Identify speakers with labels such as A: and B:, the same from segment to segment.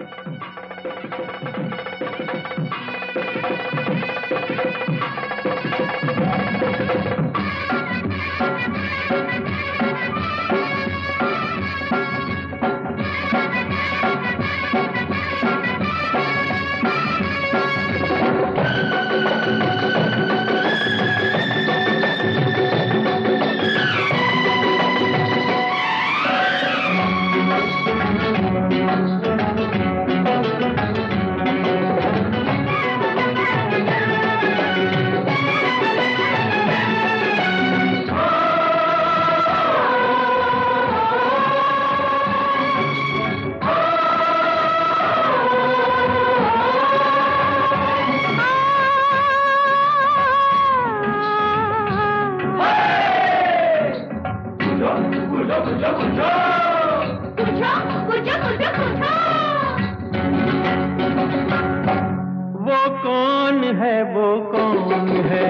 A: वो कौन है, वो कौन है,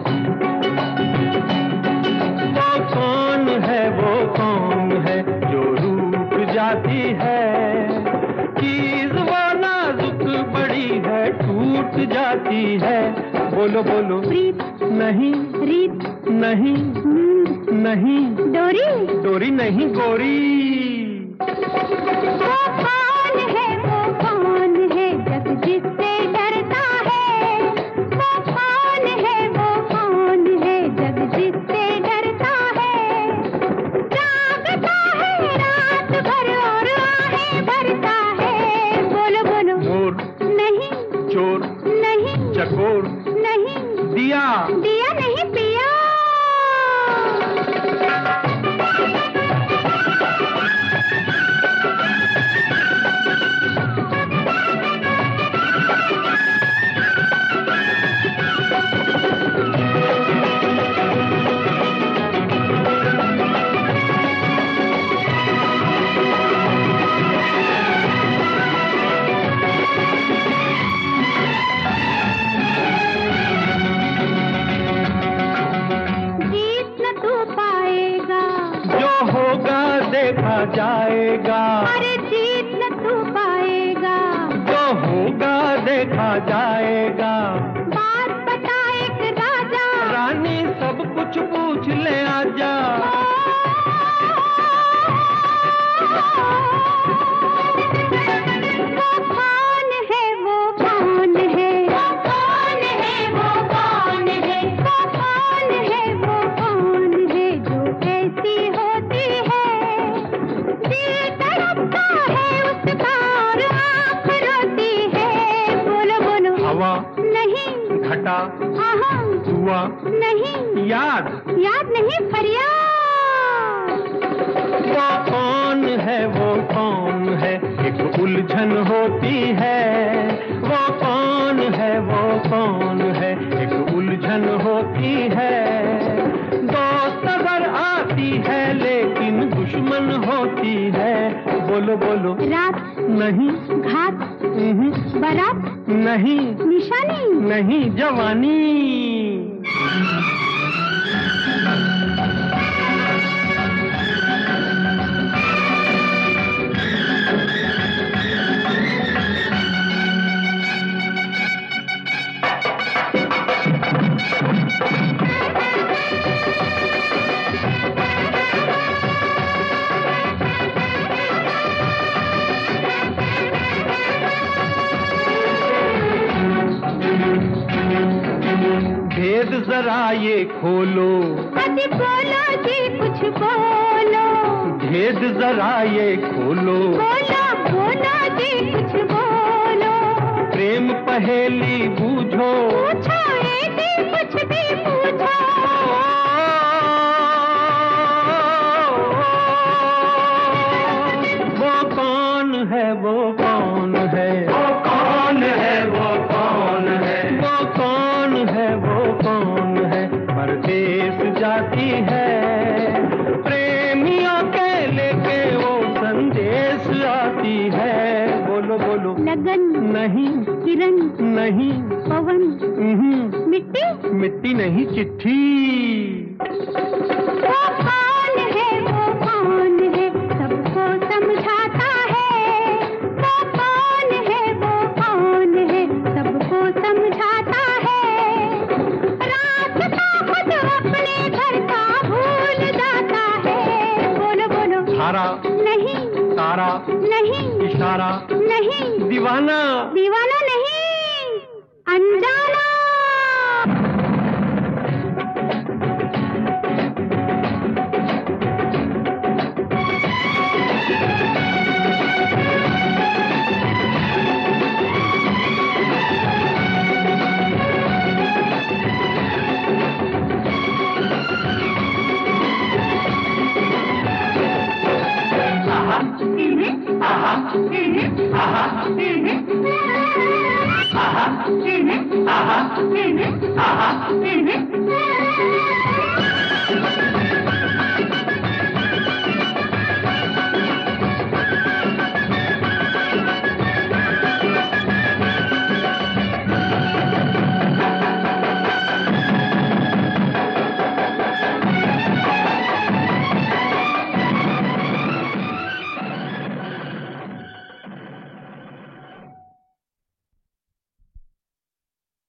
A: वो कौन है, वो कौन है जो रूठ जाती है? चीज वो नाजुक बड़ी है, टूट जाती है। बोलो बोलो।
B: प्रीत
A: नहीं,
B: रीत
A: नहीं, नहीं,
B: डोरी
A: डोरी नहीं, गोरी।
B: वो कौन है, वो कौन है जग जिससे डरता है? वो कौन है, वो कौन है जग जिससे डरता है? जागता है रात भर और आहें भरता है। बोलो बोलो।
A: मोर
B: नहीं,
A: चोर
B: नहीं,
A: चकोर
B: नहीं,
A: दिया
B: दिया नहीं, पिया।
A: देखा जाएगा।
B: अरे जीत न तू पाएगा।
A: जो होगा देखा जाएगा।
B: बात बता एक राजा।
A: रानी सब कुछ पूछ ले आजा।
B: वो कौन है, वो कौन है, वो कौन है, वो कौन है, वो कौन है, वो कौन है जो ऐसी होती है? दिल तड़पता है उसका और आँख रोती है। बोलो बोलो।
A: हवा
B: नहीं,
A: घटा
B: आहा
A: हुआ
B: नहीं,
A: याद
B: याद नहीं, फरियाद।
A: वो कौन है, वो कौन है एक उलझन होती है। वो कौन है, वो कौन है एक उलझन होती है। दोस्त अगर आती है लेकिन दुश्मन होती है। बोलो बोलो।
B: रात
A: नहीं,
B: घात बारात
A: नहीं,
B: निशानी
A: नहीं, जवानी। भेद जरा ये खोलो।
B: अति बोलो जी कुछ बोलो।
A: भेद जरा ये खोलो।
B: बोलो बोलो जी कुछ बोलो।
A: प्रेम पहेली बूझो।
B: पूछो ये जी कुछ भी पूछो।
A: वो कौन है, वो कौन है, वो कौन है, वो कौन है, वो कौन है, वो कौन है परदेस जाती है। प्रेमियों के लेके वो संदेश आती है। बोलो बोलो।
B: लगन
A: नहीं,
B: किरण
A: नहीं,
B: पवन मिट्टी
A: मिट्टी नहीं, चिट्ठी।
B: वो कौन है, वो कौन है सबको समझाता है। वो कौन
A: हारा
B: नहीं,
A: तारा
B: नहीं,
A: इशारा
B: नहीं,
A: दीवाना
B: दीवाना नहीं, अनजाना।